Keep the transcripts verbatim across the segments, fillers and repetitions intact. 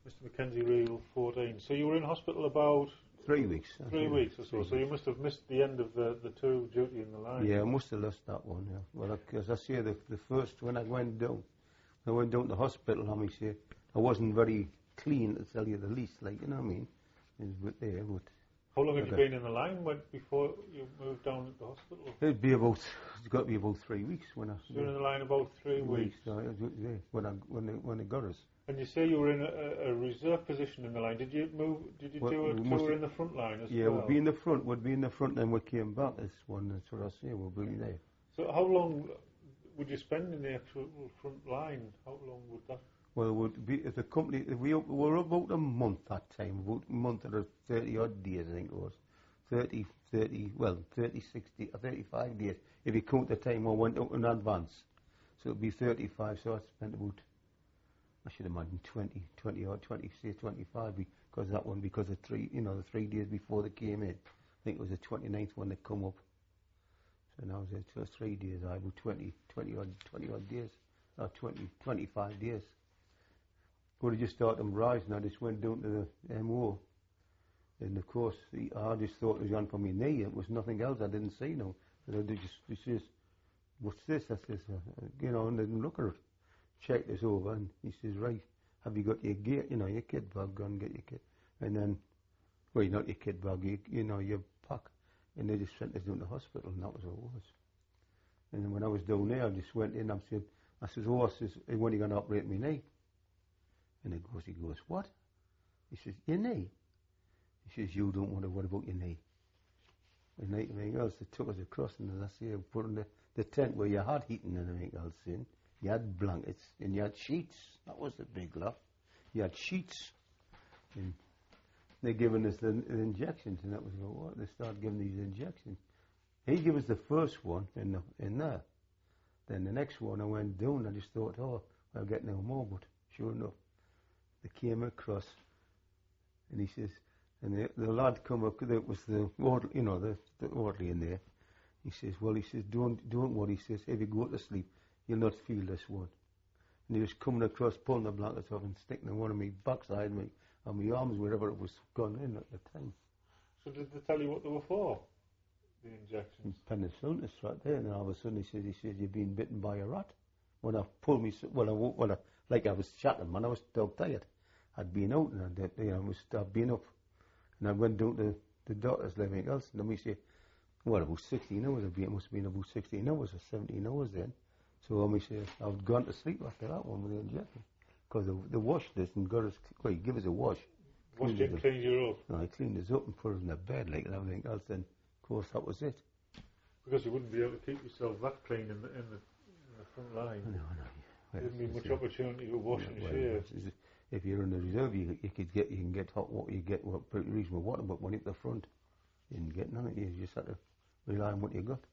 Mister Mackenzie Reel, fourteen. So you were in hospital about three weeks. Three yeah, weeks or so. So you must have missed the end of the, the tour duty in the line. Yeah, I must have lost that one. Yeah. Well, as I say, the the first when I went down, I went down to hospital. I mean, say I wasn't very clean, to tell you the least. Like, you know what I mean? It was there, but how long had you been in the line when, before you moved down to the hospital? It'd be about, it's got to be about three weeks when I... So you were in the line about three weeks? weeks uh, yeah, when, I, when, they, when they got us. And you say you were in a, a reserve position in the line. Did you move, did you well, do a we tour in the front line as yeah, well? Yeah, we'd be in the front, we'd be in the front, and we came back this one, that's what I say, we'll be there. So how long would you spend in the actual front line? How long would that... Well, it would be, if the company, if we, we were about a month that time, about a month or thirty odd days, I think it was. thirty, thirty, well, thirty, sixty, or thirty-five days, if you count the time I went out in advance. So it'd be thirty-five, so I spent about, I should imagine twenty, twenty or twenty, say twenty-five, because that one, because of three, you know, the three days before they came in. I think it was the twenty-ninth when they come up. So now it's uh, three days, I about twenty, twenty odd, twenty odd days, or twenty, twenty-five days. But I just started them rising, I just went down to the M O. And of course, the, I just thought it was on for my knee. It was nothing else. I didn't see no. And I just, he says, "What's this?" I says, uh, "You know," and then look at it, checked this over, and he says, "Right, have you got your gear? You know, your kit bag? Go and get your kit." And then, well, not your kit bag, you, you know, your pack. And they just sent us down to the hospital, and that was all it was. And then when I was down there, I just went in. I said, "I says, oh, I says, when are you going to operate my knee?" And he goes, he goes, "What?" He says, "Your knee." He says, "You don't want to worry about your knee." And anything else, they took us across, and as I say, put in the, the tent where you had heating and everything else in. You had blankets, and you had sheets. That was the big laugh. You had sheets. And they're giving us the, the injections, and that was like, what? They started giving these injections. He gave us the first one in, the, in there. Then the next one I went down, I just thought, oh, I'll get no more, but sure enough, they came across, and he says, and the, the lad come up, that was the orderly, you know, the, the orderly in there. He says, well, he says, don't, don't worry. He says, if you go to sleep, you'll not feel this one. And he was coming across, pulling the blankets off and sticking them on my backside, me, and my arms, wherever it was gone in at the time. So did they tell you what they were for, the injections? Penicillin, it's right there. And then all of a sudden he says, he says, "You've been bitten by a rat." When I pulled me, well, I, well, I, like I was chatting, man, I was dog tired. I'd been out, and I'd, you know, I was, I'd been up. And I went down to the doctors and everything else, and then we say, well, about sixteen hours, it must have been about sixteen hours or seventeen hours then. So when we say, I'd gone to sleep after that one with the injection. Because they, they washed this and got us, well, you give us a wash. Washed it and cleaned you up? No, I cleaned us up and put us in the bed like and everything else, and of course that was it. Because you wouldn't be able to keep yourself that clean in the, in the, in the front line. No, no. There wouldn't be much opportunity to wash and well, shave. If you're in the reserve, you, you could get, you can get hot water, you get well, pretty reasonable water, but when you're at the front, you didn't get none of it. You just had to rely on what you got.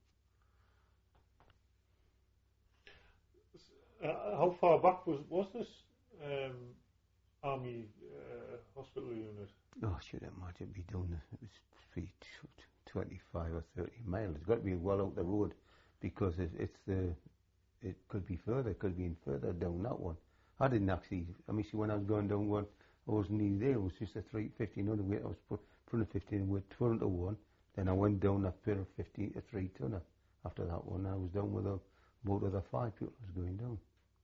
Uh, how far back was was this um, army uh, hospital unit? Oh, I should imagine be doing it was three, twenty-five or thirty miles. It's got to be well out the road, because it, it's the it could be further, it could be further down that one. I didn't actually, I mean, see, when I was going down one, I wasn't even there. It was just a three, fifteen hundred weight. I was put front of fifteen weight, front of one. Then I went down a pair of fifteen, a three tonner. After that one, I was down with a boat of the five people I was going down.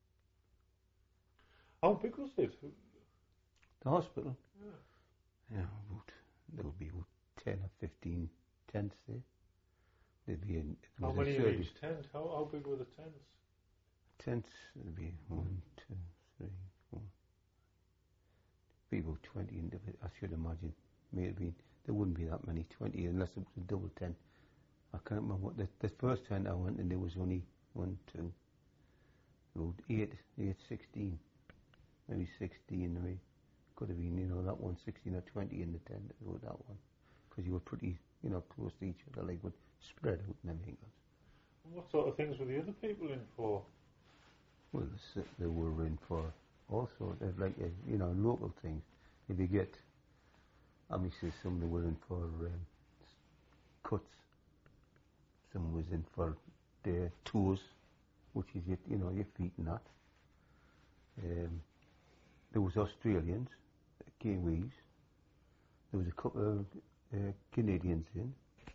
How big was it? The hospital? Yeah. Yeah, about, there would be about ten or fifteen tents there. There'd be a, there how many in each tent? How, how big were the tents? Tents, there'd be one, two, three, four. Be about twenty individuals, I should imagine. Maybe there wouldn't be that many, twenty, unless it was a double tent. I can't remember what the, the first tent I went in, there was only one, two, about eight, eight, sixteen, maybe sixteen. Maybe could have been, you know, that one, sixteen or twenty in the tent. About that one, because you were pretty, you know, close to each other, like would spread out and everything else. What sort of things were the other people in for? Well, they were in for all sorts of, like, uh, you know, local things. If you get, I mean, say some they were in for um, cuts. Some was in for their toes, which is, your, you know, your feet and that. Um, there was Australians, Kiwis. There was a couple of uh, Canadians in.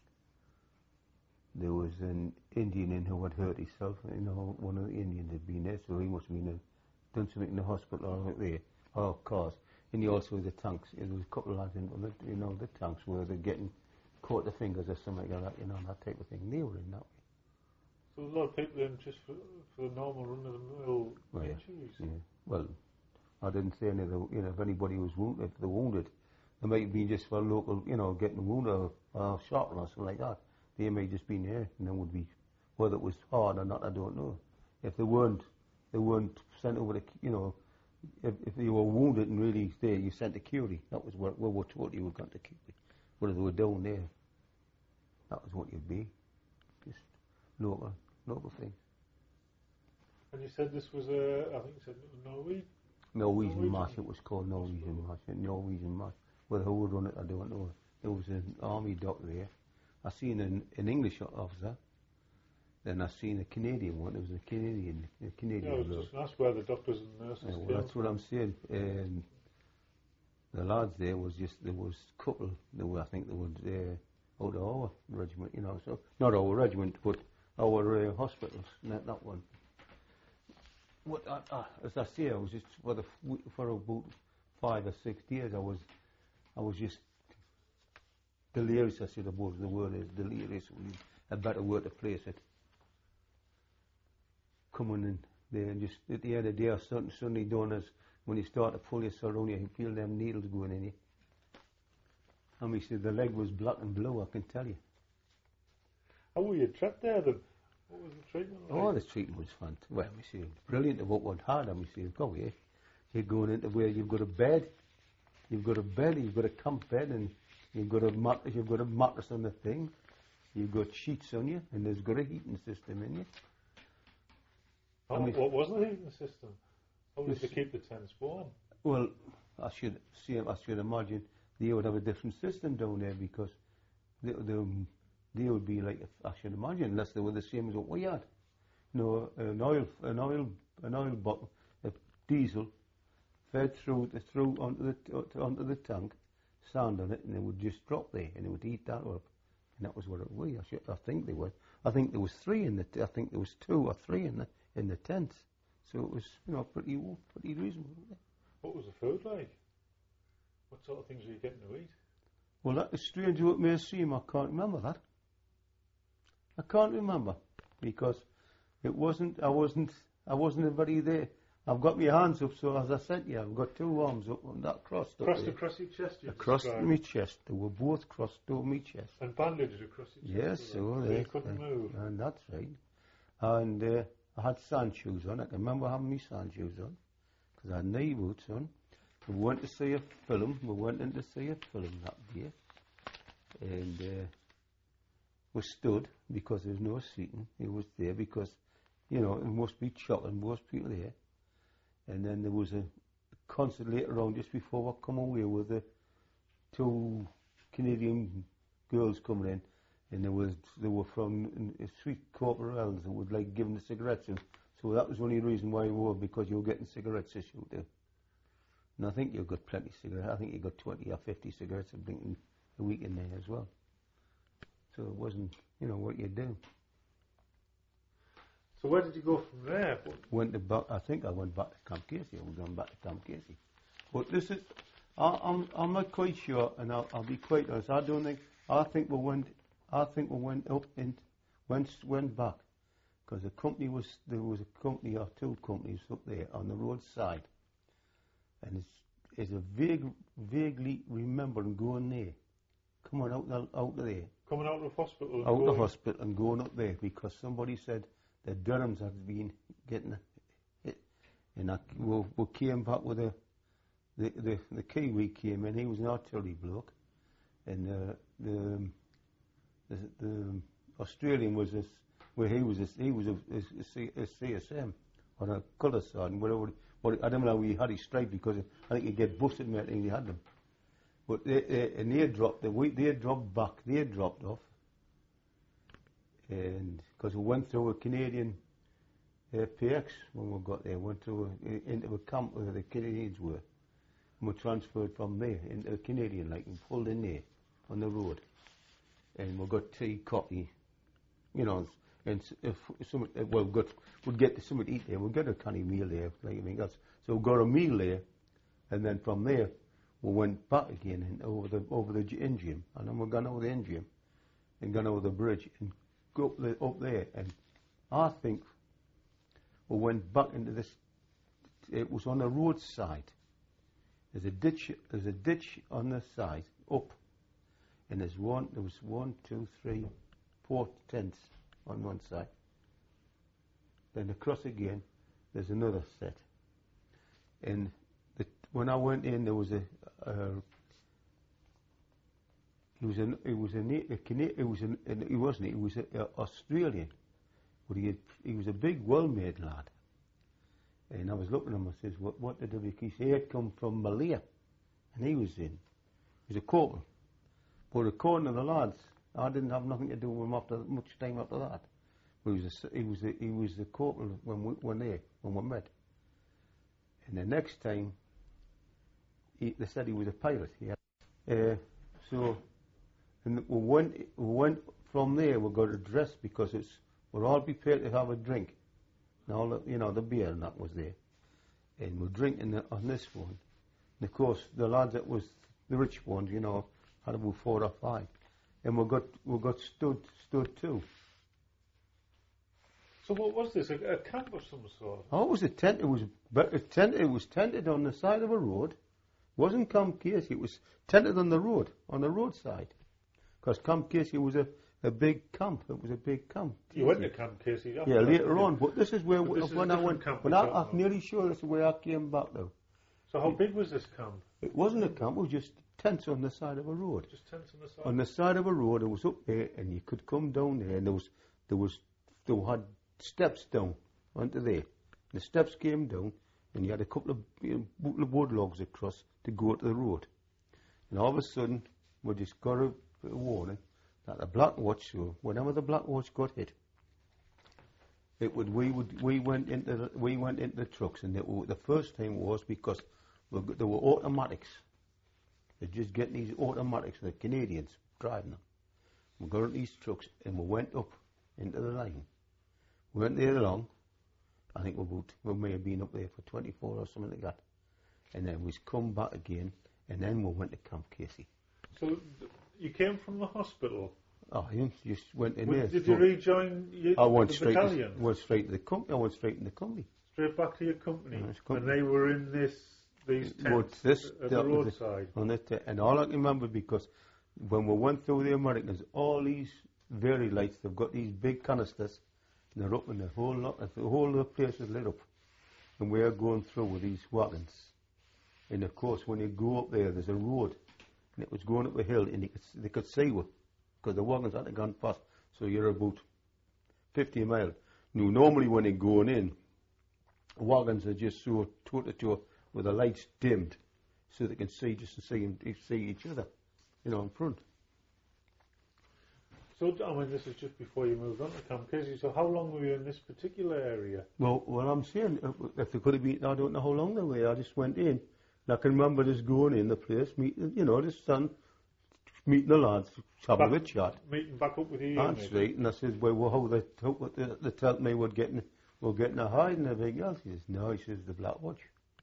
There was an Indian in who had hurt himself. You know, one of the Indians had been there, so he must have been uh, done something in the hospital or there, or cars. And he also the tanks. There was a couple of lads in, you know, the tanks where they're getting caught the fingers or something like that, you know, that type of thing. They were in that way. So a lot of people in just for, for the normal run-of-the-mill Well, yeah, injuries. yeah. Well, I didn't say any of the, you know, if anybody was wounded, if they're wounded, they might be just for local, you know, getting wounded or, or shot or something like that. They may just been there, and then would be, whether it was hard or not, I don't know. If they weren't, they weren't sent over to, you know, if, if they were wounded and really there, you sent to Curie. That was what we were told you were going to Curie. Whether they were down there, that was what you'd be. Just local, local things. And you said this was a, I think you said Norway? Norwegian, Norwegian Marsh, it was called Norwegian Marsh. Norwegian Marsh. Whether who would run it, I don't know. There was an army doctor there. I seen an, an English officer. Then I seen a Canadian one. There was a Canadian, a Canadian. Yeah, I was just asked where the doctors and nurses Yeah, well, came that's from. what I'm saying. Um, the lads there was just, there was a couple, there were, I think there was uh, out of our regiment, you know, so, not our regiment, but our uh, hospitals, not that one. What, uh, uh, as I say, I was just, for, the, for about five or six days, I was, I was just delirious, I suppose the word is, delirious, would be a better word to place it. Coming in there and just, at the end of the day, or something suddenly done as, when you start to pull yourself around, you feel them needles going in you. And we said the leg was black and blue, I can tell you. How were you trapped there then? What was the treatment like? Oh, the treatment was fun. Well, we see, brilliant of what one had. And we see, go here. You're going into where you've got a bed, you've got a bed, you've got a camp bed, and you've got a mattress, you've got a mattress on the thing, you've got sheets on you, and there's got a heating system in you. Oh, I mean, what was the heating system? How was it to keep the tents warm? Well, I should see. I should imagine they would have a different system down there because they, they, they would be like, I should imagine, unless they were the same as what we had. You know, an oil, an oil, an oil bottle, a diesel, fed through the, through onto the onto the tank, sand on it, and it would just drop there, and it would heat that up, and that was what it was. I, should, I think they were. I think there was three in the. T- I think there was two or three in the in the tent. So it was, you know, pretty pretty reasonable. What was the food like? What sort of things were you getting to eat? Well, that is strange what may seem. I can't remember that. I can't remember because it wasn't. I wasn't. I wasn't very there. I've got my hands up, so as I said, yeah, I've got two arms up and that crossed up Crossed there. across your chest, you Across described. my chest. They were both crossed over my chest. And bandaged across your Yes, chest? so so they, you couldn't they- move? And that's right. And uh, I had sand shoes on. I can remember having my sand shoes on because I had knee boots on. We went to see a film. We went in to see a film that day. And uh, we stood because there was no seating. It was there because, you know, it must be chocolate, most people there. And then there was a concert later on just before we come away with the two Canadian girls coming in. And there was they were from uh, Sweet Corporals that would like give them the cigarettes. And so that was the only reason why we were, because you were getting cigarettes issued there. And I think you got plenty of cigarettes. I think you got twenty or fifty cigarettes a blinking a week in there as well. So it wasn't, you know, what you do. So where did you go from there? What- Went to back, I think I went back to Camp Casey. I was going back to Camp Casey. But this is, I, I'm I'm not quite sure, and I'll, I'll be quite honest. I don't think. I think we went. I think we went up and went went back because the company was there was a company or two companies up there on the roadside, and it's it's a vague vaguely remembering going there, coming out the, out of there, Coming out of the hospital? and out of the going- hospital and going up there because somebody said the Durhams had been getting hit, and I, we, we came back with a the the the Kiwi came in. He was an artillery bloke, and uh, the The, the Australian was this, where he was, this, he was a, a, a C- a C S M or a colour sergeant, whatever. What, I don't know how he had his stripe because I think he'd get busted, mate, and he had them. But they, they, and they dropped, the we, they dropped back, they dropped off, and because we went through a Canadian uh, P X when we got there, went through a, into a camp where the Canadians were, and were transferred from there into the Canadian, like, and pulled in there on the road. And we got tea, coffee, you know, and if some, well, we got, we'd get something to eat there. We'd get a kind of meal there, like anything else. So we got a meal there, and then from there, we went back again and over the over the Ingium, and then we gone over the Ingium, and gone over the bridge, and go up, the, up there, and I think we went back into this. It was on the roadside. There's a ditch. There's a ditch on the side up, and there's one. There was one, two, three, four tents on one side. Then across again, there's another set. And the, when I went in, there was a. Uh, he was an. He was a. a Canadian. He was an. an he wasn't. He was an Australian. But he had, he was a big, well-made lad. And I was looking at him. I says, "What? What did he?" He said he had come from Malaya, and he was in. He was a corporal. But according to the lads, I didn't have nothing to do with him after much time after that. But he was a, he was a, he was the corporal when we when they when we met. And the next time, he, they said he was a pirate. Yeah. Uh, so, and we went we went from there. We got a dress because it's we're all prepared to have a drink. And all the, you know, the beer and that was there, and we're drinking the, on this one. And of course, the lads that was the rich ones, you know, had about four or five, and we got we got stood stood too. So what was this? A, a camp of some sort? Oh, it was a tent. It was a tent. It was tented on the side of a road. It wasn't Camp Casey. It was tented on the road, on the roadside, because Camp Casey was a, a big camp. It was a big camp. You went to Camp Casey after yeah, that, later on. But this is where but this when is I went. When I, I'm nearly sure this is where I came back though. So how big was this camp? It wasn't a camp. It was just tents on the side of a road. Just tents on the side. On the side of a road, it was up there, and you could come down there, and there was there was they had steps down onto there. The steps came down, and you had a couple of, you know, wood logs across to go to the road. And all of a sudden, we just got a, a warning that the Black Watch, so whenever the Black Watch got hit, it would we would we went into the, we went into the trucks, and it, the first time was because we got, there were automatics. They're just getting these automatics, the Canadians driving them. We got on these trucks, and we went up into the line. We went there along. I think we about, we may have been up there for twenty-four or something like that. And then we come back again, and then we went to Camp Casey. So th- you came from the hospital? Oh, you just went in Well, there. did you rejoin your, I went the straight battalion? To, went straight to the company. I went straight to the company. Straight back to your company? Nice company. And they were in this these tents this, at the roadside? On it, and all I can remember, because when we went through the Americans, all these Very lights, they've got these big canisters, and they're up, and the whole lot, the whole of the place is lit up. And we are going through with these wagons. And of course, when you go up there, there's a road, and it was going up a hill, and they could, they could see you, because the wagons hadn't gone past. So you're about fifty miles. Now, normally when you're going in, wagons are just so toe to toe with the lights dimmed, so they can see just to see, see each other, you know, in front. So, I mean, this is just before you moved on to Camp Casey. So, how long were you in this particular area? Well, well, I'm saying, if they could have been, I don't know how long they were. I just went in. And I can remember just going in the place, meeting, you know, just stand, meeting the lads, having a chat. Meeting back up with you. That's right. And I said, well, well how they, how, they, they told me we're getting, we're getting a hide and everything else. He says, no, he says, the Black Watch.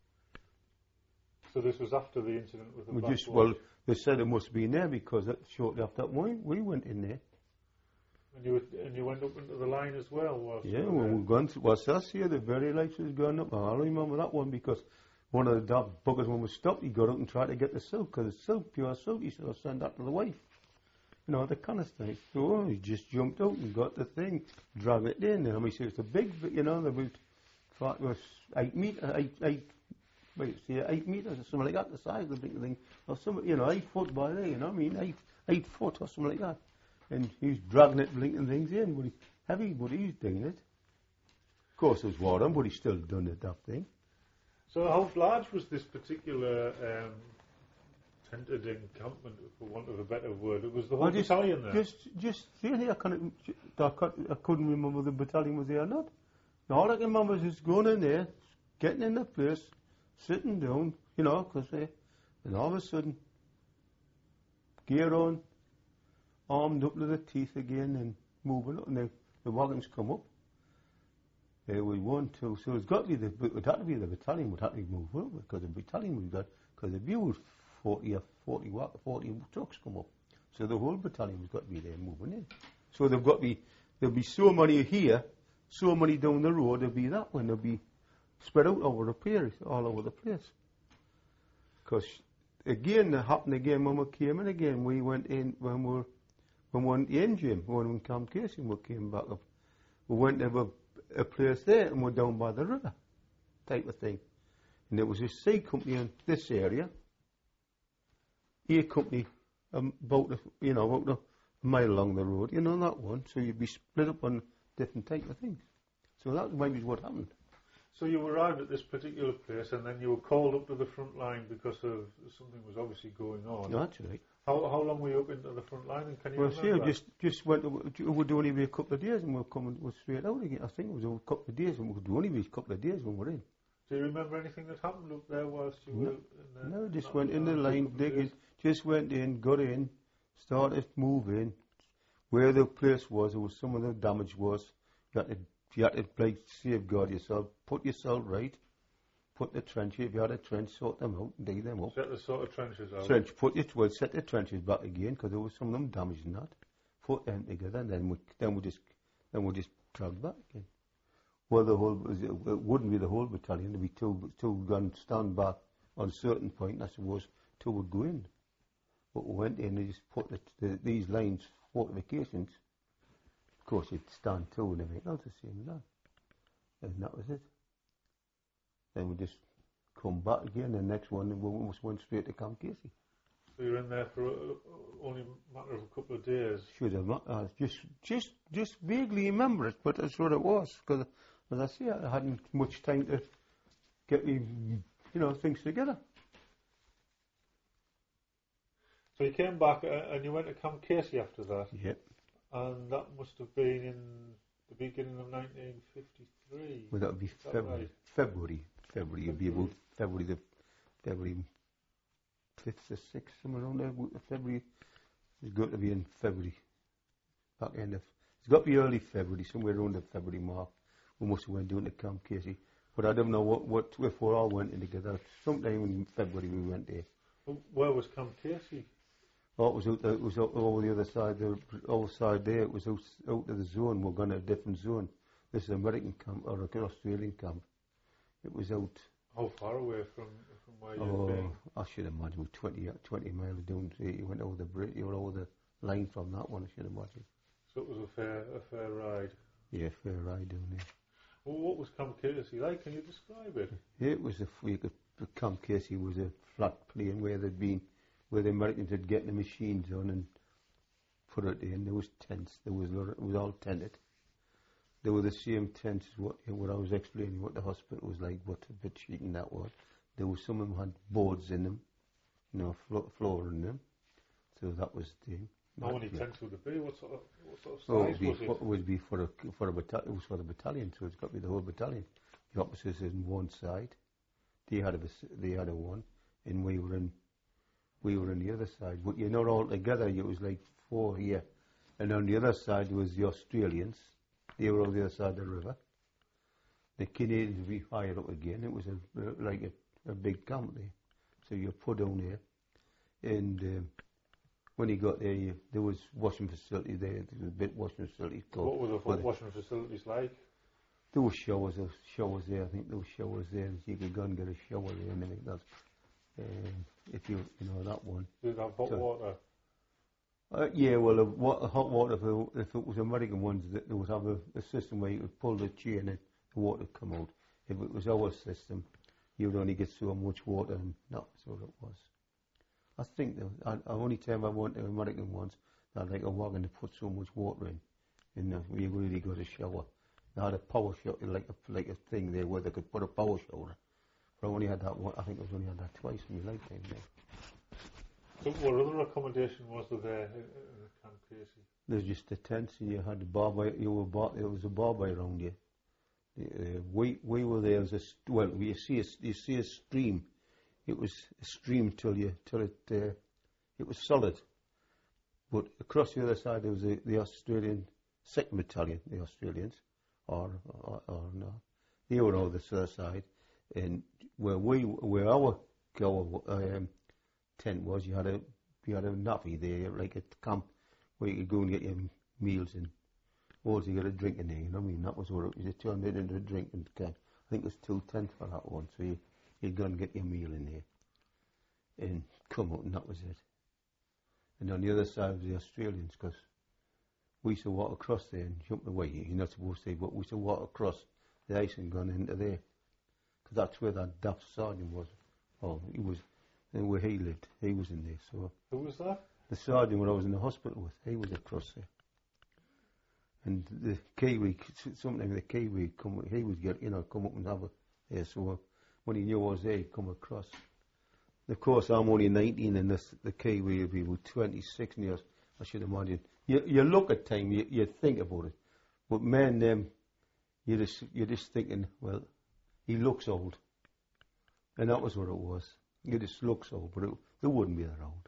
So this was after the incident with the we Black just, Watch? Well, they said it must have been there because that, shortly after that, we, we went in there. And you, were, and you went up into the line as well? Was yeah, well, we've gone to, well, that's here, the very lights was going up. I remember that one because one of the buggers, when we stopped, he got up and tried to get the silk, because it's silk, pure silk. He said, I'll send that to the wife. You know, the canister. So he just jumped out and got the thing, dragged it in. And I mean, he said, it's a big, you know, about, it was eight metres, eight, eight, wait, see, eight metres or something like that, the size of the big thing. Or something, you know, eight foot by there, you know what I mean, eight, eight foot or something like that. And he's dragging it, blinking things in, but he, heavy, but he's doing it. Of course, it was water, but he's still done the damn thing. So how large was this particular um, tented encampment, for want of a better word? It was the whole just, battalion there? Just, just, really, I, can't, I, can't, I couldn't remember the battalion was there or not. All I can remember is just going in there, getting in the place, sitting down, you know, because uh, And all of a sudden, gear on, armed up to the teeth again and moving up, and the, the wagons come up. There was one, two, so it's got to be the, it would have to be the battalion would have to move up, because the battalion would got, because the view was forty or forty, forty trucks come up. So the whole battalion has got to be there moving in. So they've got to be, there'll be so many here, so many down the road, there'll be that one, they'll be spread out over the place, all over the place. Because again, that happened again when we came in again, we went in, when we were, when we went in, Jim, when we Camp Casey, we came back up, we went to a, a place there and we're down by the river, type of thing. And there was a C company in this area, A company um, about, a, you know, about a mile along the road, you know, that one, so you'd be split up on different type of things. So that maybe is what happened. So you arrived at this particular place and then you were called up to the front line because of something was obviously going on. No, that's right. How how long were you up into the front line, and can you well, remember? Well, just just went. To, we'd only be a couple of days, and we're coming we're straight out again. I think it was a couple of days, and we'd only be a couple of days when we're in. Do you remember anything that happened up there whilst you no. were in there? No, just went in the line, digging. Just went in, got in, started moving. Where the place was, there was some of the damage was. You had to, you had to like safeguard yourself, put yourself right. Put the trenches, if you had a trench, sort them out, dig them up. Set the sort of trenches out. Trench, put it, well, set the trenches back again, because there was some of them damaged and that. Put them together, and then we, then we just, then we just drag back again. Well, the whole, it wouldn't be the whole battalion, there'd be two, two guns stand back on a certain point, I suppose, two would go in. But we went in and just put the, the, these lines, fortifications, of course you'd stand two and everything else the same as that. And that was it. Then we just come back again, and the next one, we almost went straight to Camp Casey. So you were in there for uh, only a matter of a couple of days? Should have not, uh, just, just, just vaguely remember it, but that's what it was. Because, as I say, I hadn't much time to get me, you know, things together. So you came back uh, and you went to Camp Casey after that? Yep. And that must have been in the beginning of nineteen fifty-three? Well, that would be February. Right? February. February. It would be about February the February fifth or sixth, somewhere around there. February. It's got to be in February. Back end of. It's got to be early February, somewhere around the February mark. We must have went down to Camp Casey, but I don't know what what if we all went in together. Sometime in February we went there. Well, where was Camp Casey? Oh, it was out. It was out over the other side. The other side there. It was out out of the zone. We're going to a different zone. This is an American camp or an Australian camp. It was out. How far away from from where you'd Oh, been? I should imagine twenty, twenty miles down. To, you went over the bridge. You were over the line from that one. I should imagine. So it was a fair a fair ride. Yeah, fair ride down there. Well, what was Camp Casey like? Can you describe it? It was a. You could, Camp Casey was a flat plain where they'd been, where the Americans had get the machines on and put it in. There was tents. There was it was all tented. They were the same tents as what, what I was explaining, what the hospital was like, what the bed sheet and that was. There was some of them had boards in them, you know, flo- floor in them. So that was the thing. How many tents would it be? What sort of what sort of size Oh, it would be was it? for, it would be for a for a battalion. It was for the battalion, so it's got to be the whole battalion. The officers in one side, they had a they had a one, and we were in we were in the other side. But you're not all together. It was like four here, and on the other side was the Australians. They were on the other side of the river. The Canadians would be higher up again. It was a like a, a big camp there. So you're put down there, and um, when you got there, you, there was washing facility there. There was a bit washing facilities. What were the well, washing facilities like? There were showers. There were showers there. I think there were showers there. You could go and get a shower there and everything else. Um, if you you know that one. Did it have hot so, water? Uh, yeah, well, uh, what, hot water, if it, if it was American ones, they would have a, a system where you could pull the chain and the water would come out. If it was our system, you would only get so much water, and that's what it was. I think the I, only time I went to American ones, they had like a wagon to put so much water in, and uh, you really got a shower. They had a power shower, like a, like a thing there where they could put a power shower. But I only had that one, I think I only had that twice in my lifetime there. So what other accommodation was there there in, in Camp Casey? There's just the tents, and you had the bar by, you were bar, there was a bar by around you. Uh, we we were there as a well. You see a you see a stream it was a stream till you till it uh, it was solid. But across the other side there was the, the Australian second Battalion, the Australians, or or, or no, they were all the other side, and where we where our our um, tent was, you had a you had a nappy there, like a camp where you could go and get your meals and also you got a drink in there. You know what I mean? That was what it was. You turned it into a drinking camp. I think it was two tents for that one, so you you'd go and get your meal in there and come out, and that was it. And on the other side was the Australians, because we used to walk across there and jump away. You're not supposed to, but we used to walk across the ice and gone into there, because that's where that daft sergeant was. Oh, he was, and where he lived, he was in there. So who was that? The sergeant when I was in the hospital with, he was across there. And the Kiwi, something the Kiwi come, he would get, you know, come up and have a there. So when he knew I was there, he'd come across. Of course, I'm only nineteen, and this, the Kiwi would be about twenty-six years, I should imagine. You, you look at time, you, you think about it. But men, um, you're just, you're just thinking, well, he looks old. And that was what it was. He just looks old, but it, they wouldn't be that old.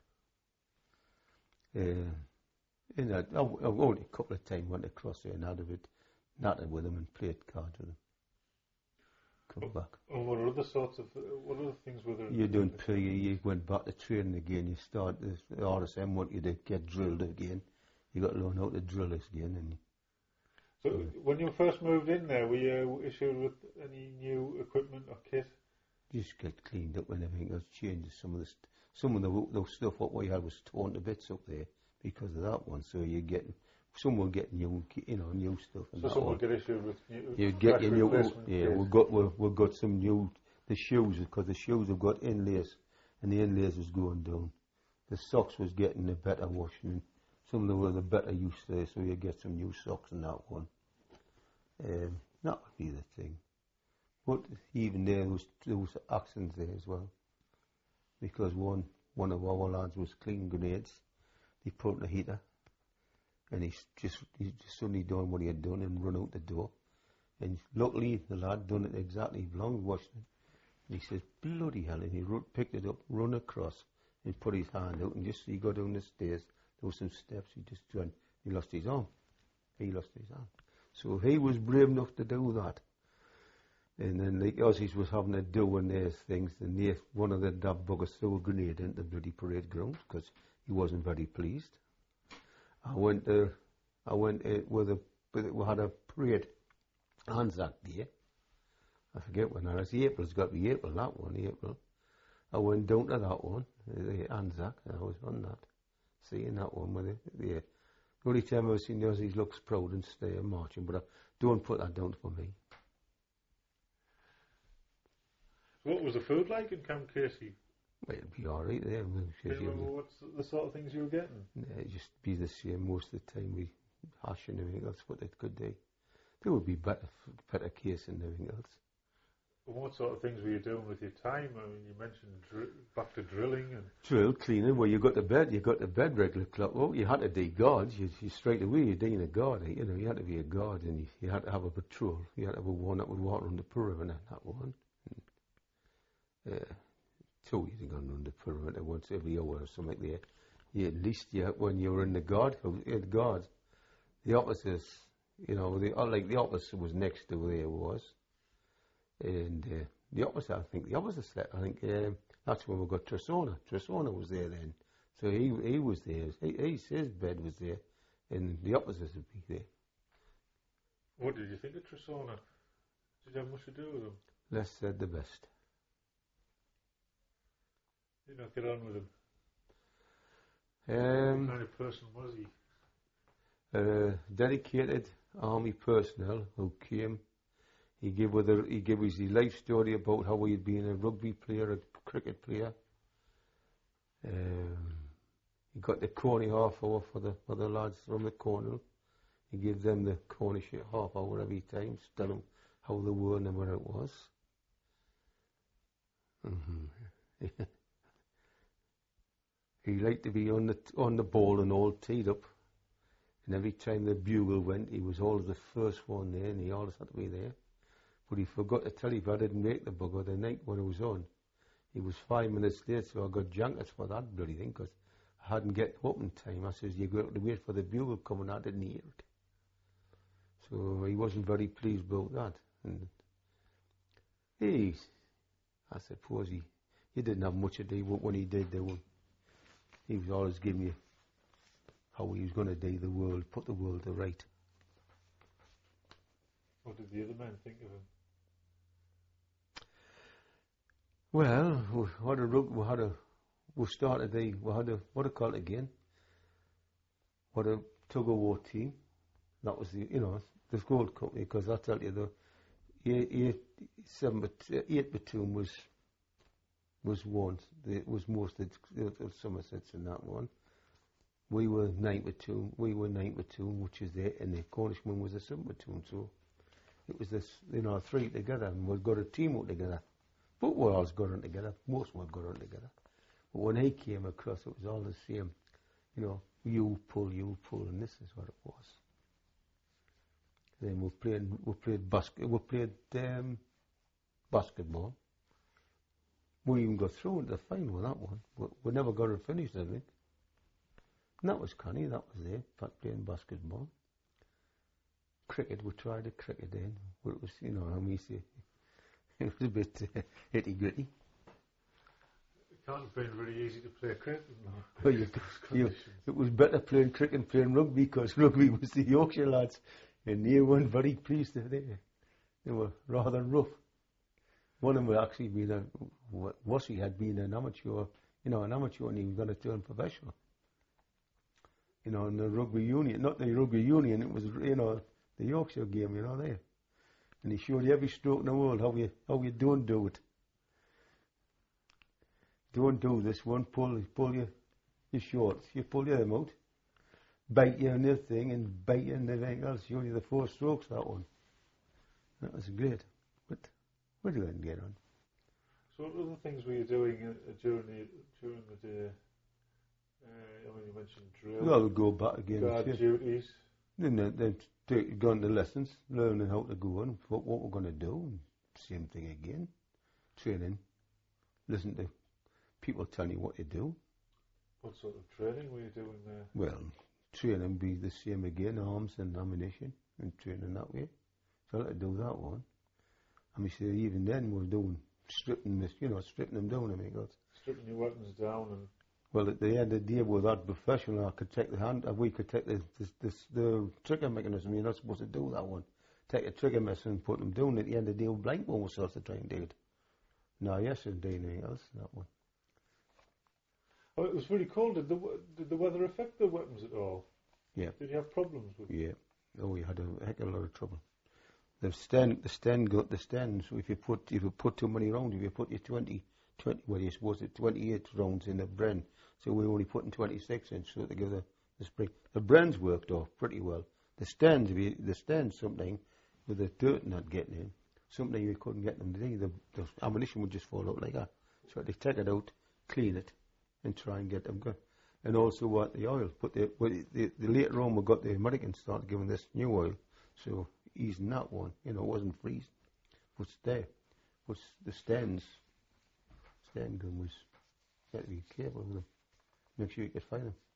Uh, you know, I, I only a couple of times went across there and had a bit, natted with them and played cards with them. Come back. And what other sorts of, what other things were there? You done P E, you went back to training again, you start, the, the R S M want you to get drilled again. You got to learn how to drill us again. And so uh, when you first moved in there, were you issued with any new equipment or kit? Just get cleaned up and everything else, changes some of the, st- some of the, the stuff what we had was torn to bits up there because of that one. So you get, some will get new, you know, new stuff. And so that some one. will get issued with new. You get your new, yeah, kit. we've got, we've, we've got some new, the shoes, because the shoes have got inlays, and the inlays was going down. The socks was getting a better washing, and some of them were the better use there, so you get some new socks in that one. Um, that would be the thing. But even there was, there was accidents there as well, because one, one of our lads was cleaning grenades. He put in a heater, and he just, he just suddenly done what he had done and run out the door. And luckily the lad done it exactly long washing it. And he says, bloody hell, and he run, picked it up, run across, and put his hand out, and just he got down the stairs. There were some steps, he just went, he lost his arm. He lost his arm. So he was brave enough to do that. And then the Aussies was having to do in their things, and they, one of the dab buggers threw a grenade into the bloody parade ground, because he wasn't very pleased. I went to, I went uh, with a, we had a parade, Anzac Day. I forget when that is. April's got to be April, that one, April. I went down to that one, the Anzac, and I was on that, seeing that one with it. The, the only time I've seen the Aussies looks proud and stay marching, but I don't put that down for me. What was the food like in Camp Casey? Well, it'd be alright there. Do you remember what's the sort of things you were getting? Yeah, it'd just be the same most of the time. We hash and everything else, what they could do. There would be better, better case and everything else. And what sort of things were you doing with your time? I mean, you mentioned dr- back to drilling and drill cleaning. Well, you got to bed. You got to bed regular clock. Well, you had to do guards. You, you straight away you're doing a guard. You know, you had to be a guard, and you, you had to have a patrol. You had to have a one that would walk around the perimeter. That one. And, uh, two you'd gone around the perimeter once every hour or something like that. You at least you when you were in the guard house, you had guards. The officers, you know, the like the officer was next to where there was. And uh, the opposite, I think, the opposite set, I think um, that's when we got Tresona. Tresona was there then. So he he was there. He, his bed was there, and the opposites would be there. What did you think of Tresona? Did you have much to do with him? Less said the best. Did not get on with him? Um, what kind of person was he? Uh, dedicated army personnel who came. He gave with a, he gave us his life story about how he had been a rugby player, a cricket player. Um, he got the Coney half hour for the for the lads from the Cornwall. He gave them the Cornish half hour every time, tell them how they were and where it was. Mm-hmm. He liked to be on the on the ball and all teed up. And every time the bugle went, he was always the first one there, and he always had to be there. But he forgot to tell you if I didn't make the bugger the night when it was on. He was five minutes late, so I got junkers for that bloody thing, because I hadn't get up in time. I says, you got to wait for the bugle coming. I didn't hear it. So he wasn't very pleased about that. And he, I suppose he, he didn't have much to do when he did the one. He was always giving you how he was going to do the world, put the world to right. What did the other men think of him? Well, we had a rug, we had a, we started the, we had a, what do you call it again? What a tug of war team. That was the, you know, the gold company, because I tell you, the eight, eight, seven, eight platoon was, was one, it was most of the Somersets in that one. We were nine platoon, we were nine platoon, which is there, and the Cornishman was a seven platoon, so it was this, you know, three together, and we got a team out together. But we all got on together, most of got on together. But when he came across, it was all the same, you know, you pull, you pull, and this is what it was. Then we played, we played basket, we played um, basketball. We even got through into the final with that one, but we never got it finished, I think. And that was Connie, that was there, playing basketball. Cricket, we tried the cricket then, but it was, you know, how we say, it was a bit uh, hitty-gritty. It can't have been really easy to play cricket. Well, you, you, it was better playing cricket than playing rugby, because rugby was the Yorkshire lads, and they weren't very pleased with it. They were rather rough. One of them had actually been a, Wassy had been an amateur, you know, an amateur, and he was going to turn professional. You know, in the rugby union, not the rugby union, it was, you know, the Yorkshire game, you know, there. And he showed you every stroke in the world, how you, how you don't do it. Don't do this one, pull, pull your, your shorts, you pull them out, bite you on this thing, and bite you on everything else, show you the four strokes, that one. That was great. But we didn't get on. So what other things were you doing uh, during the during the day? Uh, I mean, you mentioned drill. Well, we'll go back again. Guard duties. Then, uh, then take, go on to lessons, learning how to go on, what, what we're going to do, and same thing again. Training, listen to people telling you what to do. What sort of training were you doing there? Well, training be the same again, arms and ammunition, and training that way. So I like to do that one. I mean, see, even then we're doing stripping this, you know, stripping them down, I mean, God. Stripping your weapons down and... Well, at the end of the day, with that professional, I could take the hand, we could take the, the, the, the trigger mechanism. You're not supposed to do that one. Take a trigger mechanism and put them down. At the end of the day, we'll blindfold ourselves to try and do it. No, yes, and do anything else, that one. Oh, it was really cold. Did the, did the weather affect the weapons at all? Yeah. Did you have problems with Yeah. Oh, we had a heck of a lot of trouble. The stand, the stand got the stand. So if you put, if you put too many rounds, if you put your twenty, twenty, well, you're supposed to twenty-eight rounds in the Bren. So we were only putting twenty-six in, so to give the, the spring. The Brens worked off pretty well. The stands, if you, the stands, something with the dirt not getting in, something you couldn't get them to do. The, the ammunition would just fall out like that. So they take it out, clean it, and try and get them good. And also what the oil. Put the, well, the, the later on we got the Americans started giving this new oil, so easing that one. You know, it wasn't freezing. But there, but the stands, stand gun was, you had to be careful with them. Make sure you could find them.